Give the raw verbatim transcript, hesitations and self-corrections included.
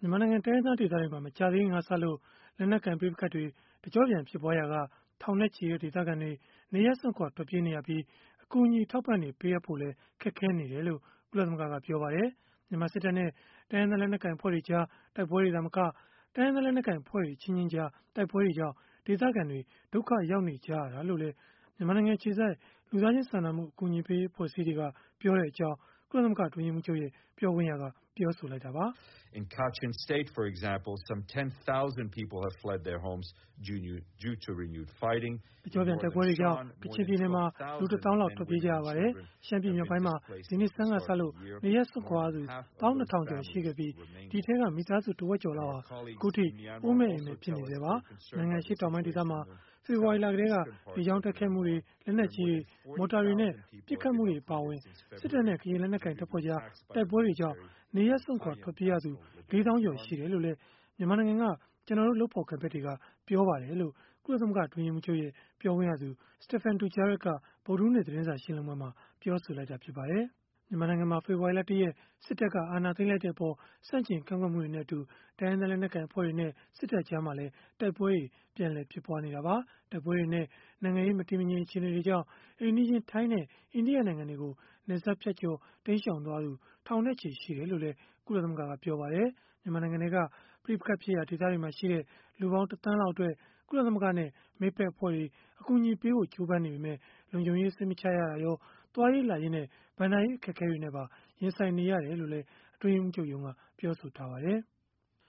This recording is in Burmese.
မြန်မာနိုင်ငံတိုင်းရင်းသားဒေသတွေမှာ မကြာသေးခင်ကစလို့ လက်နက်ကိုင် ပဋိပက္ခတွေ တကျော့ပြန် ဖြစ်ပွားရာက ထောင်နဲ့ချီတဲ့ ဒေသခံတွေ နေရပ်စွန့်ခွာ ထွက်ပြေးနေရပြီး အကူအညီ အထောက်အပံ့တွေ ပေးအပ်ဖို့လည်း ခက်ခဲနေတယ်လို့ ကုလသမဂ္ဂက ပြောပါတယ်။ မြန်မာစစ်တပ်နဲ့ တိုင်းရင်းသား လက်နက်ကိုင် အဖွဲ့တွေကြား တိုက်ပွဲတွေ သာမက တိုင်းရင်းသား လက်နက်ကိုင် အဖွဲ့တွေ အချင်းချင်းကြား တိုက်ပွဲတွေကြောင့် ဒေသခံတွေ ဒုက္ခရောက်နေကြရတာလို့လည်း မြန်မာနိုင်ငံ အခြေစိုက် လူသားချင်းစာနာမှု အကူအညီပေးရေး အဖွဲ့အစည်းတွေက ပြောတဲ့အကြောင်း ကုလသမဂ္ဂ အတွင်းရေးမှူးချုပ်ရဲ့ ပြောခွင့်ရက ပြောဆိုလိုက်တာပါ။ “ကချင်တကျော့ပြန် တိုက်ပွဲတွေကြောင့် ကချင်ပြည်နယ်မှာ လူ တစ်သောင်းလောက် ထွက်ပြေးကြရပါတယ်။ ရှမ်းပြည်မြောက်ပိုင်းမှာ ဒီနှစ်ဆန်းကစလို့ နေရပ်စွန့်ခွာရသူ ၁၂,၀၀၀ ကျော် ရှိခဲ့ပြီး ဒီအထဲက မိသားစု တဝက်ကျော်လောက်ဟာ အခုအထိ အိုးမဲ့အိမ်မဲ့ ဖြစ်နေဆဲပါ။ နိုင်ငံ အရှေ့တောင်ပိုင်း ဒေသမှာ ဖေဖော်ဝါရီလကတည်းက လေကြောင်းတိုက်ခိုက်မှုတွေ၊ လက်နက်ကြီးတွေ၊ မော်တာတွေနဲ့ ပစ်ခတ်မှုတွေ အပါအဝင် စစ်တပ်နဲ့ ကရင်လက်နက်ကိုင် တပ်ဖွဲ့ကြား တိုက်ပွဲတွေကြောင့် နေရပ်စွန့်ခွာ ထွက်ပြေးရသူ လေးသောင်းကျော် ရှိတယ်လို့လည်း မြန်မာနိုင်ငံက ကျနော်တို့ လုပ်ဖော်ကိုင်ဖက်တွေက ပြောပါတယ်။” လို့ ကုလသမဂ္ဂ အတွင်းရေးမှူးချုပ်ရဲ့ ပြောခွင့်ရ Stéphane Dujarric က ဗုဒ္ဓဟူးနေ့ သတင်းစာ ရှင်းလင်းပွဲမှာ ပြောဆိုလိုက်တာ ဖြစ်ပါတယ်။ မြန်မာနိုင်ငံမှာ ဖေဖော်ဝါရီလ ၁ ရက် စစ်တပ်က အာဏာသိမ်းလိုက်တဲ့အပေါ် ဆန့်ကျင်ကန့်ကွက်မှုတွေနဲ့အတူ တိုင်းရင်းသား လက်နက်ကိုင် အဖွဲ့တွေနဲ့ စစ်တပ်ကြားမှာလည်း တိုက်ပွဲတွေ ပြန်လည်ဖြစ်ပွားနေတာပါ။ တိုက်ပွဲတွေနဲ့ နိုင်ငံရေး မတည်မငြိမ် အခြေအနေတွေကြောင့် အိမ်နီးချင်း ထိုင်းနဲ့ အိန္ဒိယနိုင်ငံတွေကို နယ်စပ်ဖြတ်ကျော် တိမ်းရှောင်သွားသူ ထောင်နဲ့ချီ ရှိတယ်လို့လည်း ကုလသမဂ္ဂက ပြောပါတယ်။ မြန်မာနိုင်ငံထဲက ပဋိပက္ခဖြစ်ရာ ဒေသတွေမှာရှိတဲ့ လူပေါင်း ၁ သန်းလောက်အတွက် ကုလသမဂ္ဂနဲ့ မိတ်ဖက်အဖွဲ့တွေ အကူအညီပေးဖို့ ကြိုးပမ်းနေပေမဲ့ လုံခြုံရေး စိတ်မချရတာရော သွားရေးလာရေးနဲ့ ဘဏ္ဍာရေး အခက်အခဲတွေနဲ့ပါ ရင်ဆိုင်နေရတယ်လို့လည်း အတွင်းရေးမှူးချုပ်ရုံးက ပြောဆိုထားပါတယ်။